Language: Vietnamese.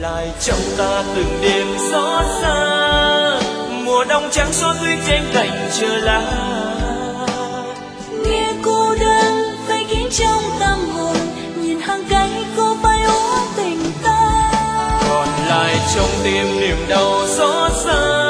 lại trong ta từng đêm xót xa, mùa đông trắng xóa tuyết trên cành chờ lá. Nghe cô đơn phải khiến trong tâm hồn, nhìn hàng cây cô phải ố tình ta. Còn lại trong tim niềm đau xót xa,